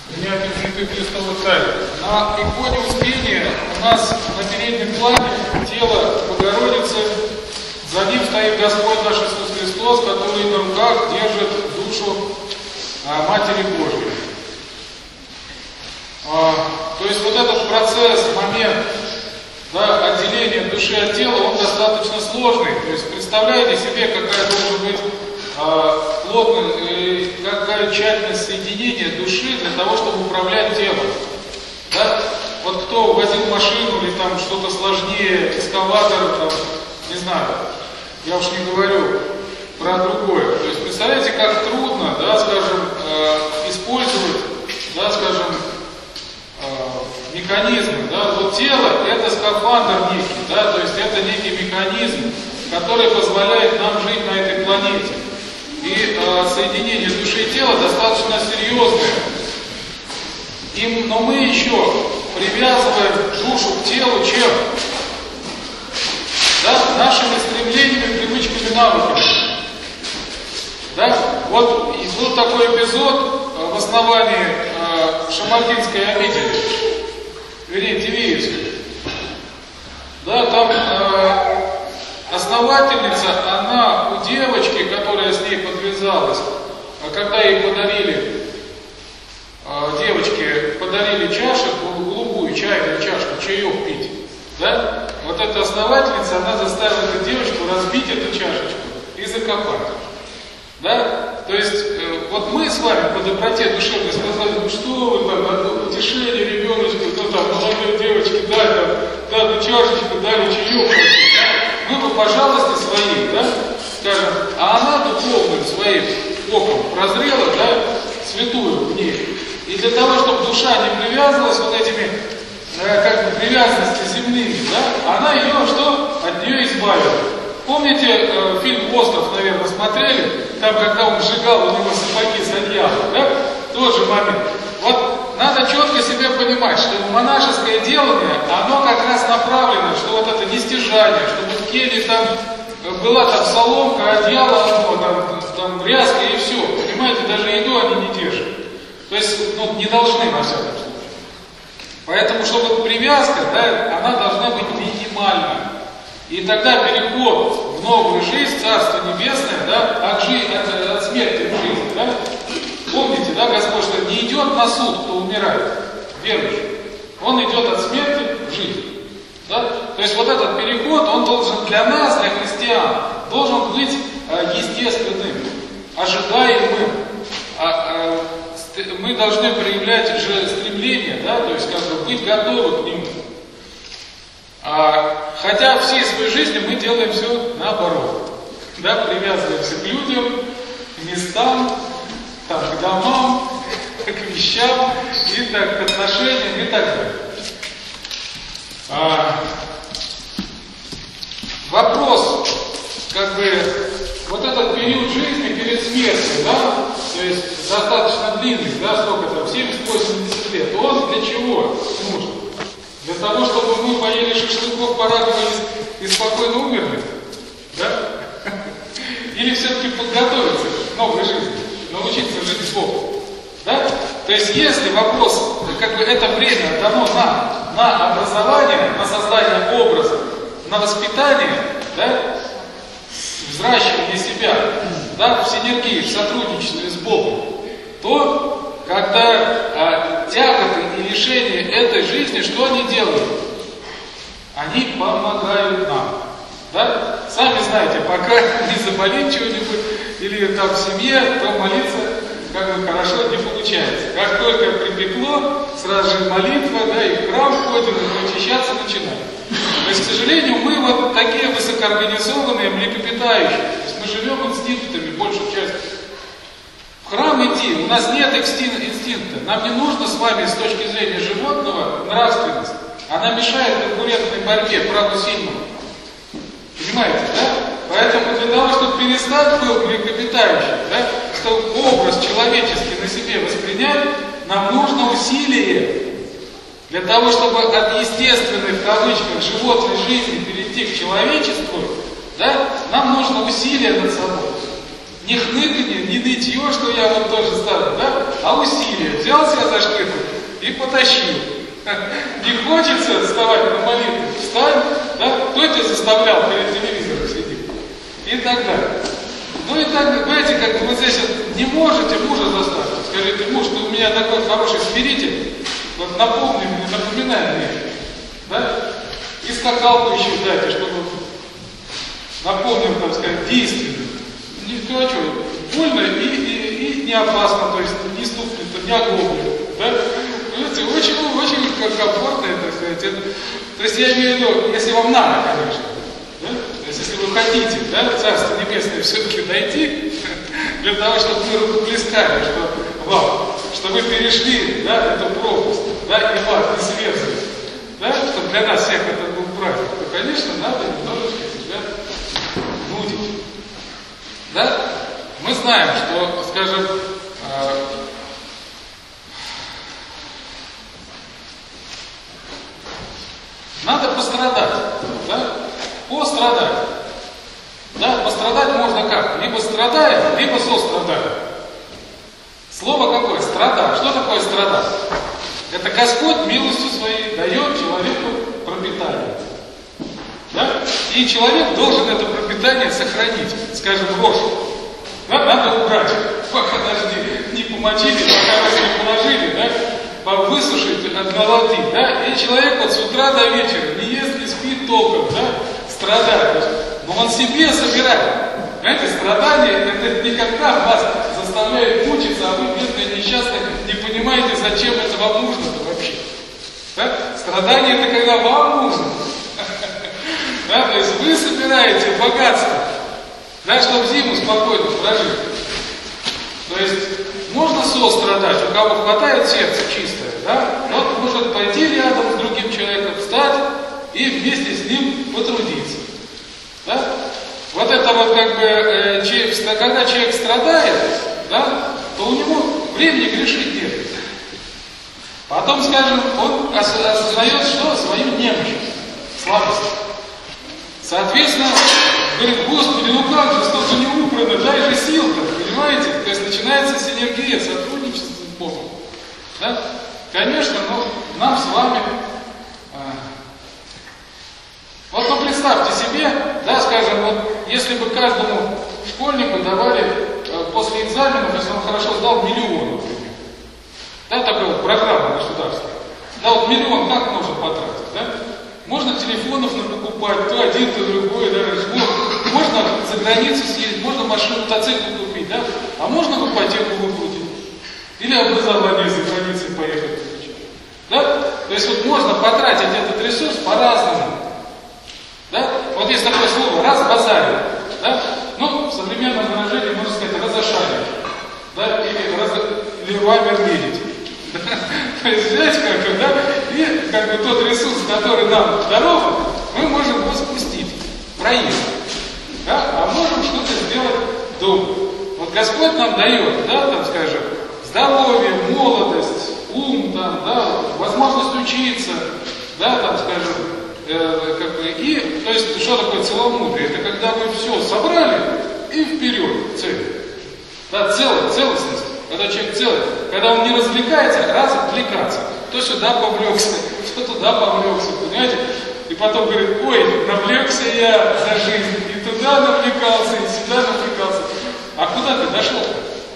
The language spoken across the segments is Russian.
Принятие святых Христовых тайн. На иконе Успения у нас на переднем плане тело Богородицы, за ним стоит Господь наш Иисус Христос, который на руках держит душу Матери Божьей. То есть вот этот процесс, момент отделения души от тела, он достаточно сложный. То есть представляете себе, какая должна быть плотность, какая тщательность соединения души для того, чтобы управлять телом. Да? Вот кто водил машину или там что-то сложнее, экскаватор, там, не знаю, я уж не говорю про другое. То есть представляете, как трудно, скажем, использовать, скажем, механизмы. Вот тело — это скафандр некий, то есть это некий механизм, который позволяет нам жить на этой планете. И соединение души и тела достаточно серьезное. Но мы еще привязываем душу к телу чем? Нашими стремлениями, привычками, навыками. Вот и был такой эпизод в основании Шамардинской обители, вернее, Дивеевской. Там основательница, она у девочки, которая с ней подвязалась, когда ей девочке подарили чашку, голубую чайную чашку, чаек пить, вот эта основательница, она заставила эту девочку разбить эту чашечку и закопать. То есть, вот мы с вами по доброте душевной сказали, что вы там, утешение ребеночку, молодой девочке, дали чашечку, дали чаек, мы по жалости своей, скажем, а она духовным своим оком прозрела, святую в ней. И для того, чтобы душа не привязывалась вот этими, привязанности земными, она ее от нее избавила. Помните фильм «Остров», наверное, смотрели? Там, когда он сжигал у него сапоги с одеялом, тот же момент. Вот надо четко себе понимать, что монашеское делание, оно как раз направлено, что вот это нестяжание, чтобы в келье там была там соломка, одеяло, там ряска и все. Понимаете, даже еду они не держат. То есть, не должны во всяком случае. Поэтому, чтобы привязка, она должна быть минимальна. И тогда переход в новую жизнь, Царство Небесное, от смерти в жизнь, помните, Господь, что не идет на суд, кто умирает, верующий. Он идет от смерти в жизнь. То есть вот этот переход, он должен для нас, для христиан, должен быть естественным, ожидаемым. Мы должны проявлять же стремление, то есть быть готовы к нему. Хотя всей своей жизни мы делаем все наоборот. Привязываемся к людям, к местам, к домам, к вещам, к отношениям и так далее. Вопрос, вот этот период жизни перед смертью, то есть достаточно длинный, сколько там, 70-80 лет, он для чего нужен? Для того, чтобы мы поели шашлыков, порадовались и спокойно умерли? Или все-таки подготовиться к новой жизни, научиться жить с Богом? То есть, если вопрос, это время дано на образование, на создание образа, на воспитание, взращивание себя, в синергии, в сотрудничестве с Богом, то, когда тяготы и лишения этой жизни, что они делают? Они помогают нам. Сами знаете, пока не заболит чего-нибудь, или там в семье, то молиться хорошо не получается. Как только припекло, сразу же молитва, и в храм ходим, и очищаться начинаем. То есть, к сожалению, мы вот такие высокоорганизованные, млекопитающие. То есть мы живем инстинктами большей частью. В храм идти, у нас нет инстинкта. Нам не нужно с вами с точки зрения животного нравственность. Она мешает конкурентной борьбе, правду сильного. Понимаете, Поэтому для того, чтобы перестать быть млекопитающим, чтобы образ человеческий на себе воспринять, нам нужно усилие. Для того, чтобы от естественной, в кавычках, животной жизни перейти к человечеству, нам нужно усилие над собой. Не хныканье, не нытье, что я вот тоже ставлю, а усилие. Взял себя за шкирку, и потащил. Не хочется вставать на молитву, встань, да? Кто тебя заставлял перед телевизором сидеть? И так далее. Ну и так, понимаете, как вы здесь вот не можете мужа заставить. Скажите, муж, ты у меня такой хороший смиритель, вот напомни мне, напоминай мне, да? И скакалку еще дайте, чтобы напомнил, так сказать, действенно. Ну а что, больно и не опасно, то есть не стукнет, не оглоблет, да? Понимаете, очень комфортно, так сказать. Это, то есть я имею в виду, если вам надо, конечно, да? То есть если вы хотите, да, Царство Небесное все-таки дойти, для того, чтобы мы рукоплескали, что вы перешли, да, эту пропасть, да, и в ад не сверзали, да, чтобы для нас всех это был праздник, то, конечно, надо немножечко себя нудить. Да? Мы знаем, что, скажем, надо пострадать, да? Пострадать. Да? Пострадать можно как? Либо страдаем, либо сострадаем. Слово какое? Страдать. Что такое страдать? Это Господь милостью своей дает человеку пропитание. Да? И человек должен это пропитание сохранить. Скажем, рожь. Да? Надо убрать. Пока даже не помочили, пока раз не положили, да? Высушить, отголодить. Да? И человек вот с утра до вечера не ест, не спит толком, да? Страдает. Но он себе собирает. Понимаете, страдание, это не когда вас заставляет мучиться, а вы, бедные, несчастные, не понимаете, зачем это вам нужно-то вообще. Да? Страдание это когда вам нужно. Да? То есть вы собираете богатство, да, чтобы зиму спокойно прожить. То есть можно сострадать, у кого хватает сердце чистое, да? Вот может пойти рядом с другим человеком, встать и вместе с ним потрудиться. Да? Вот это вот как бы, когда человек страдает, да, то у него времени грешить нет. Потом, скажем, он осознает, что? Свою немощь, слабость. Соответственно, говорит, Господи, ну как же, столько не убрано, дай же сил-то, понимаете? То есть начинается синергия, сотрудничество с Богом. Да? Конечно, но нам с вами... Вот ну, представьте себе, да, скажем, вот если бы каждому школьнику давали после экзаменов, если он хорошо сдал, 1 миллион, например. Да, такая вот программа государства. Да, вот 1 миллион как можно потратить, да? Можно телефонов покупать, то один, то другой, да, можно за границу съездить, можно машину, мотоцикл купить, да? А можно в ипотеку выкрутить. Или образование за границей поехать получить. Да? То есть вот можно потратить этот ресурс по-разному. Да? Вот есть такое слово «разбазарить». Да? Ну, в современном выражении можно сказать «разошарить». Да? Или «Леруа Мерлидить». То есть взять как бы, да, и как бы тот ресурс, который нам дорога, мы можем его спустить, проезд. Да? А можем что-то сделать дома. Вот Господь нам дает, да, там, скажем, здоровье, молодость, ум, там, да, возможность учиться, да, там, скажем, как бы, и, то есть, что такое целомудрие? Это когда вы все собрали и вперед, цель. Да, целостность. Когда человек целый, когда он не развлекается, раз отвлекаться. То сюда повлекся, то туда повлекся, понимаете? И потом говорит, ой, навлекся я за жизнь, и туда навлекался, и сюда навлекался. А куда ты дошел-то?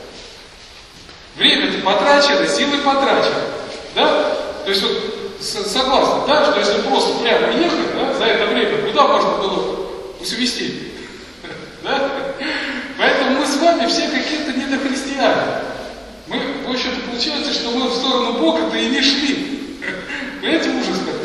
Время-то потрачено, силы потрачены. Да? То есть вот согласны, да, что если просто прямо ехать, да, за это время, куда можно было усвести? Да? Поэтому мы с вами все какие-то недохристиане. Мы, в общем-то, получается, что мы в сторону Бога-то и не шли. Понимаете, ужас какой?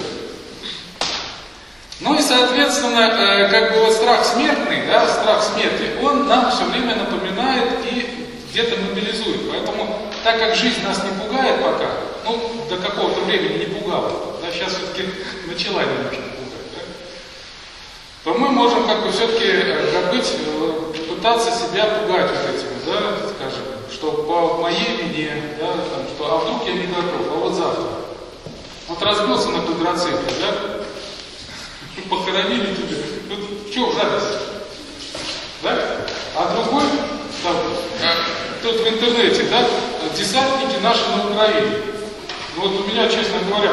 Ну и, соответственно, как бы вот страх смертный, да, страх смерти, он нам все время напоминает и где-то мобилизует. Поэтому, так как жизнь нас не пугает пока, ну, до какого-то времени не пугала, да, сейчас все-таки начала немножко пугать, да, то мы можем как бы все-таки, как быть, пытаться себя пугать вот этим, да, скажем, что по моей вине, да, там, что, а вдруг я не готов, а вот завтра. Вот разбился на квадроцикле, да, похоронили тебя, тут что, радость, да, а другой, там, тут в интернете, да, десантники наши на Украине, Ну вот у меня, честно говоря,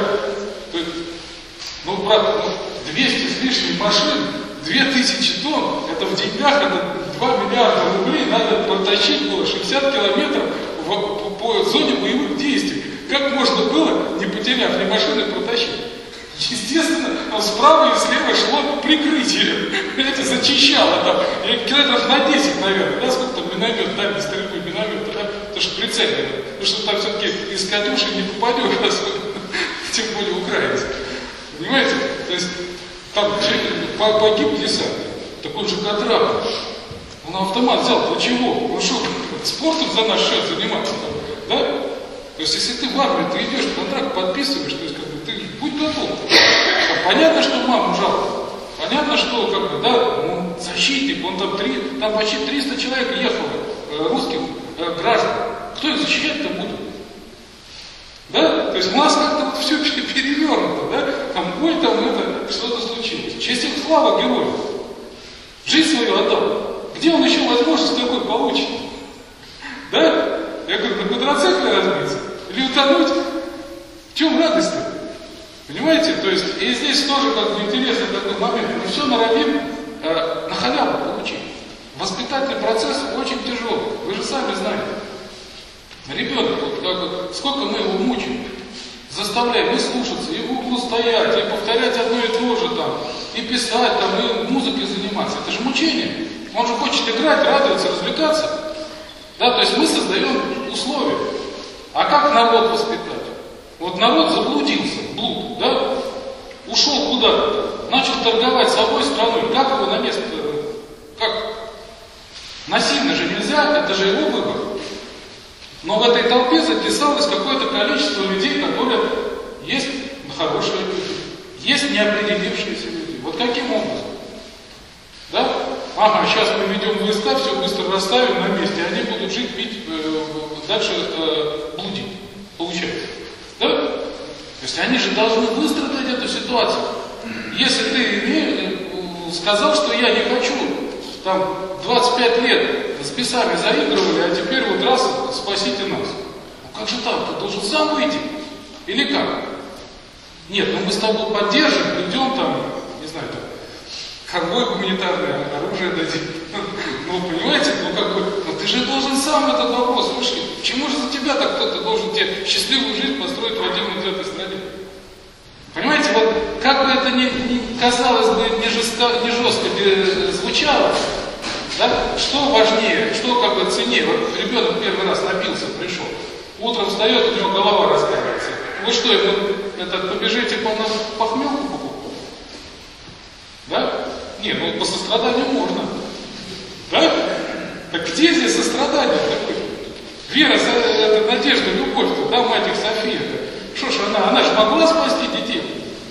ну, брат, 200 с лишним машин, 2000 тонн, это в деньгах, это 2 миллиарда рублей, надо протащить было 60 километров по зоне боевых действий. Как можно было, не потеряв ни машины, протащить? Естественно, справа и слева шло прикрытие. Понимаете, зачищало там, километров на 10, наверное, да, сколько там миномет, да, без стрельбы миномета, да, потому что прицельно, потому что там все-таки из «Катюши» не попадешь, тем более украинцы. Понимаете? То есть там погиб десант, такой же Кадраков. Он автомат взял, для чего? Он что, спортом за наш счет заниматься, да? То есть если ты в армию, ты идешь, контракт подписываешь, то есть как бы ты будь готов. Понятно, что маму жалко. Понятно, что как бы, да, он защитник, он там почти 300 человек ехало, русских граждан. Кто их защищать-то будет? Да? То есть у нас как-то вот все перевернуто, да? Там, ой, там это, что-то случилось. Честь и слава герою. Жизнь свою отдал. Где он еще возможность такой получит? Да? Я говорю, на квадроцикле разбиться? Или утонуть? В чем радость-то? Понимаете? То есть, и здесь тоже как бы интересный такой момент. Мы все норовим на халяву получить. Воспитательный процесс очень тяжелый. Вы же сами знаете. Ребенок, вот как бы, сколько мы его мучим, заставляем и слушаться, и в углу стоять, и повторять одно и то же там, и писать там, и музыкой заниматься. Это же мучение. Он же хочет играть, радоваться, развлекаться. Да, то есть мы создаем условия. А как народ воспитать? Вот народ заблудился, блуд, да? Ушел куда-то, начал торговать собой, страной. Как его на место? Как? Насильно же нельзя, это же его выбор. Но в этой толпе записалось какое-то количество людей, которые есть хорошие люди, есть неопределившиеся люди. Вот каким образом? Да? Ага, сейчас мы ведем войска, все быстро расставим на месте, они будут жить, пить, дальше блудить. Получается. Да? То есть они же должны выстроить эту ситуацию. Если ты сказал, что я не хочу, там 25 лет с бесами заигрывали, а теперь вот раз спасите нас. Ну как же так? Ты должен сам выйти. Или как? Нет, ну мы с тобой поддержим, придем там, не знаю, там, конвой гуманитарное оружие дадим. Ну, понимаете, ну как бы, ну ты же должен сам этот вопрос решить. Почему же за тебя так кто-то должен тебе счастливую жизнь построить в отдельной этой стране? Понимаете, вот как бы это ни казалось бы, не жестко звучало, да? Что важнее, что как бы ценнее? Вот ребенок первый раз напился, пришел, утром встает, у него голова раскаивается. Вы что, побежите похмелку покупать? Да? Не, ну по состраданию можно. Да? Так где здесь сострадание такое? Вера, это надежда, любовь-то, да, мать их София-то. Что ж она же могла спасти детей?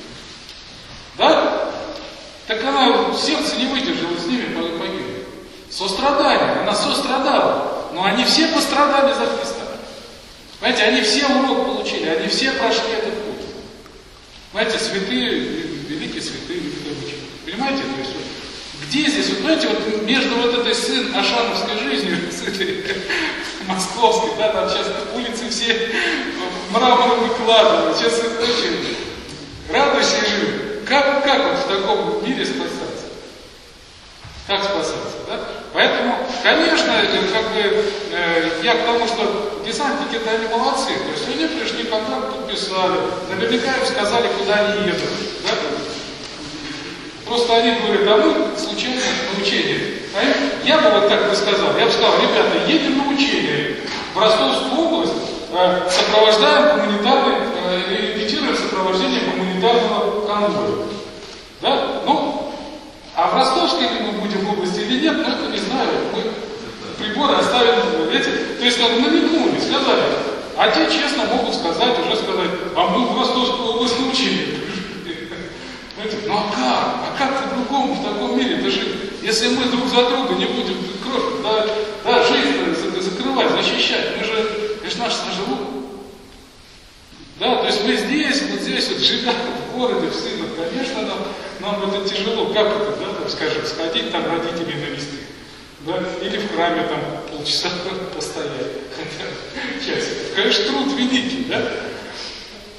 Да? Так она в сердце не выдержала, с ними погибла. Сострадание, она сострадала. Но они все пострадали за Христа. Понимаете, они все урок получили, они все прошли этот путь. Знаете, святые, великие святые, великие. Понимаете? То есть, где здесь, вот, знаете, вот между вот этой ашановской жизнью, с этой московской, да, там сейчас улицы все мрамор выкладывают, сейчас и прочее. Радуйся и живи. Как вот в таком мире спасаться? Как спасаться, да? Поэтому, конечно, как бы, я к тому, что десантники-то они молодцы. То есть они пришли, контракт подписали, наверняка им сказали, куда они едут. Да? Просто они говорят, а мы случайно на учение. Я бы вот так бы сказал, я бы сказал, ребята, едем на учение в Ростовскую область, сопровождаем репетируем сопровождение гуманитарного конвоя. Да? Ну, а в Ростовской ли мы будем в области или нет, ну это не знаю. Мы приборы оставим, видите, то есть как намекнули, сказали. А те честно могут сказать, уже сказать, а мы в Ростовскую область на учение. Ну а как по-другому в таком мире-то жить? Если мы друг за друга не будем кровь, да, жизнь закрывать, защищать, мы же, это же наш сожрут. Да, то есть мы здесь, вот живем в городе, в Сынах, конечно, нам это тяжело. Как это, да, там, скажем, сходить там родителей навести, да, или в храме там полчаса постоять, хотя часик. Конечно, труд великий, да?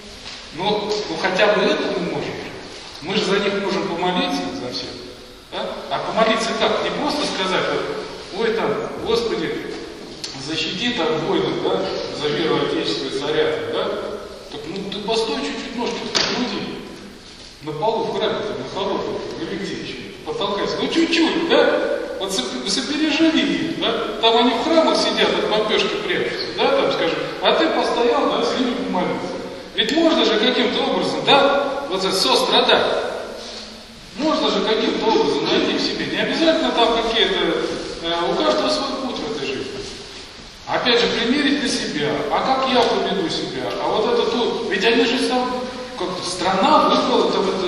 Ну хотя бы это мы можем. Мы же за них можем помолиться, за всех. Да? А помолиться как? Не просто сказать, вот, ой, там, Господи, защити там воинов, да, за веру Отечества и царя, да? Так, ну ты постой чуть-чуть ножки скрути на полу в храме, там, на холодном, или где еще, потолкайся. Ну чуть-чуть, да? Вот сопереживи их, да? Там они в храмах сидят, от бомбежки прячутся, да, там, скажем, а ты постоял, да, с ними помолился. Ведь можно же каким-то образом, да, вот это сострадать. Можно же каким-то образом найти в себе. Не обязательно там какие-то, у каждого свой путь в этой жизни. Опять же, примерить на себя. А как я поведу себя? А вот это тут. Ведь они же там, как-то страна выбрала,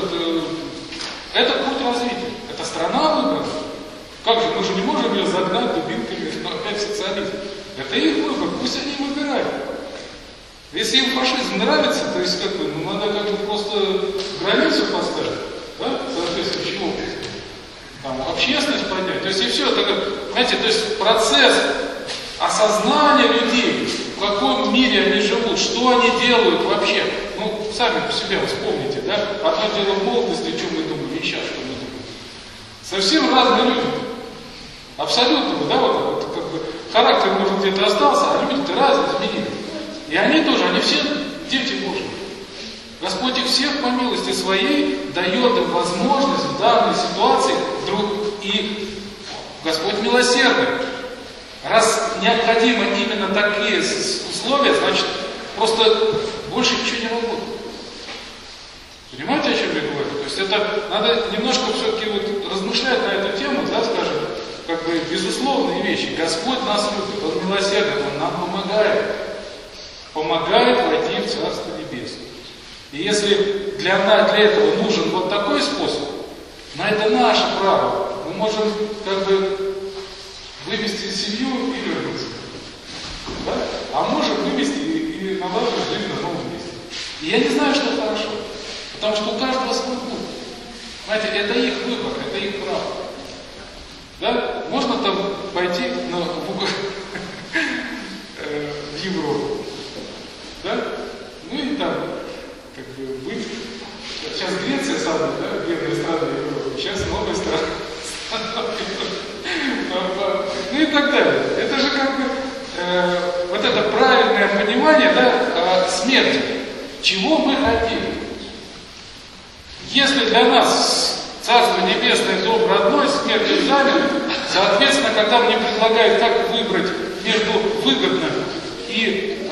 это путь развития. Это страна выбрала. Как же, мы же не можем ее загнать дубинками, опять социализм. Это их выбор, пусть они выбирают. Если им фашизм нравится, то есть как бы, ну, надо как бы просто границу поставить, да, соответствующим образом. Там, общественность поднять. То есть и все, это, знаете, то есть процесс осознания людей, в каком мире они живут, что они делают вообще. Ну, сами по себе вспомните, да, одно дело в молодости, о чем мы думали, и сейчас что мы думаем. Совсем разные люди. Абсолютно, да, вот как бы характер, может, где-то остался, а люди-то разные изменились. И они тоже, они все дети Божьи. Господь их всех по милости своей дает им возможность в данной ситуации вдруг, и Господь милосердный. Раз необходимы именно такие условия, значит, просто больше ничего не работает. Понимаете, о чем я говорю? То есть это надо немножко все-таки вот размышлять на эту тему, да, скажем, как бы безусловные вещи. Господь нас любит, Он милосердный, Он нам помогает войти в Царство Небесное. И если для этого нужен вот такой способ, но это наше право. Мы можем как бы вывести семью и вернуться. Да? А можем вывести и наладить жизнь на новом месте. И я не знаю, что хорошо. Потому что у каждого свой путь. Знаете, это их выбор, это их право. Да? Можно там пойти в Европу. Да? Ну и там, как бы, быть. Сейчас Греция самая, да, бедная страна Европы. Сейчас новая страна. Ну и так далее. Это же как бы вот это правильное понимание, да, смерти. Чего мы хотим? Если для нас Царство Небесное, дом родной, смерть экзамен, соответственно, когда мне предлагают, как выбрать между выгодным и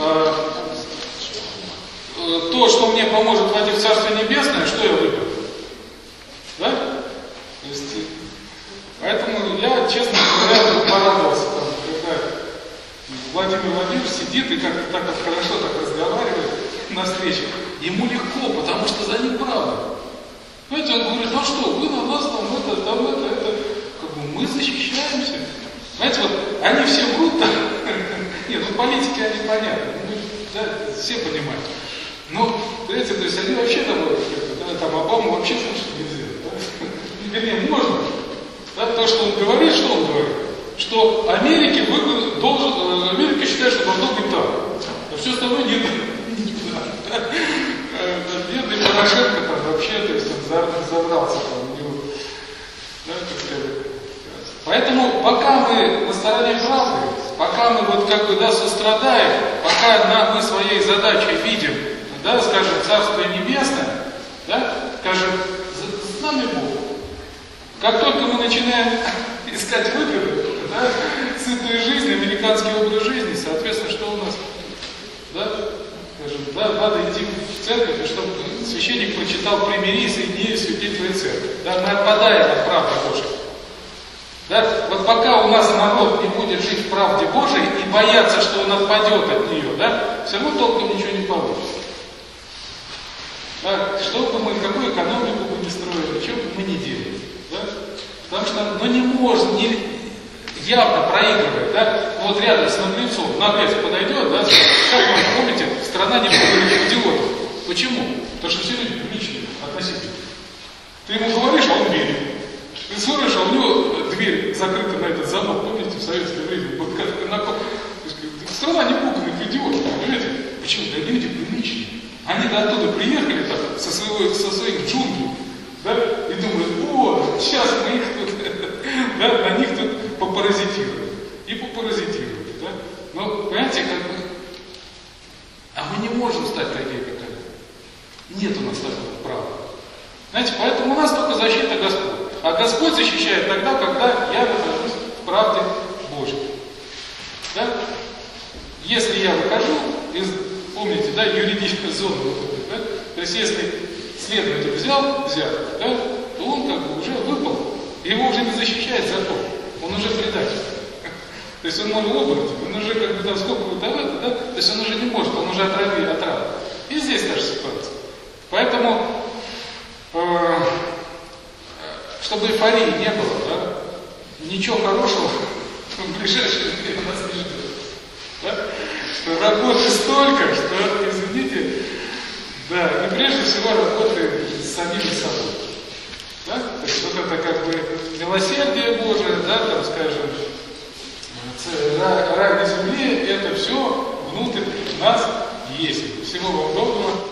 то, что мне поможет войти в Царство Небесное, что я выберу? Да? То есть, поэтому я, честно говоря, порадовался, когда Владимир Владимирович сидит и как-то так вот хорошо так разговаривает на встрече. Ему легко, потому что за ним правда. Знаете, он говорит, ну что, вы на нас там это, как бы мы защищаемся. Знаете, вот они все врут там. Нет, ну политики они понятны, да, все понимают. Но, знаете, то есть они вообще там Обаму вообще слушать нельзя. Да? Вернее, можно. Да, то, что он говорит, что Америка считает, что должно быть так. А все остальное нет. Бедный Порошенко там вообще, то есть он забрался там у него. Да, так сказать. Поэтому пока мы на стороне правды, пока мы вот как бы, да, сострадаем, пока мы своей задачей видим, да, скажем, Царство Небесное, да, скажем, с нами Бог. Как только мы начинаем искать выгоды, да, сытую жизнь, американский образ жизни, соответственно, что у нас? Да, скажем, да, надо идти в церковь, чтобы священник прочитал «Примири, соедини, святи твою церковь». Да, мы отпадаем от правды Божьей. Да, вот пока у нас народ не будет жить в правде Божией и бояться, что он отпадет от нее, да, все равно толком ничего не получится. Да, что бы мы, какую экономику бы не строили, что бы мы не делали. Да? Потому что, не может, явно проигрывает, да, вот рядом с наглецом, наглец подойдет, да, как вы помните, страна не будет идиотов. Почему? Потому что все люди приличные относительно. Ты ему говоришь, а он верит. Ты смотришь, а у него дверь закрыта на этот замок, помните, в советское время, вот как страна не пуганных идиотов, понимаете? Почему? Да люди приличные. Они Они оттуда приехали так, со своих джунглей, да, и думают, сейчас мы их тут, да, на них тут попаразитируем. И попаразитируем, да. Но, понимаете, как бы, а мы не можем стать такими, как они. Нет у нас такого права. Знаете, поэтому у нас только защита Господь. А Господь защищает тогда, когда я нахожусь в правде Божьей. Да? Если я выхожу из, помните, да, юридической зоны, да? То есть если следователь взял, да, то он как бы уже выпал, его уже не защищает закон, он уже предатель. То есть он может оборотень, он уже как бы там сколько выдавать, да? То есть он уже не может, он уже отравил. И здесь та же ситуация. Поэтому, чтобы эйфории не было, да, ничего хорошего в ближайшее время нас не ждет. Да? Что работы столько, что, извините, да, и прежде всего работы с самим собой. Да? То есть вот это как бы милосердие Божие, да, там, скажем, рай на земле, это все внутрь нас есть. Всего вам доброго.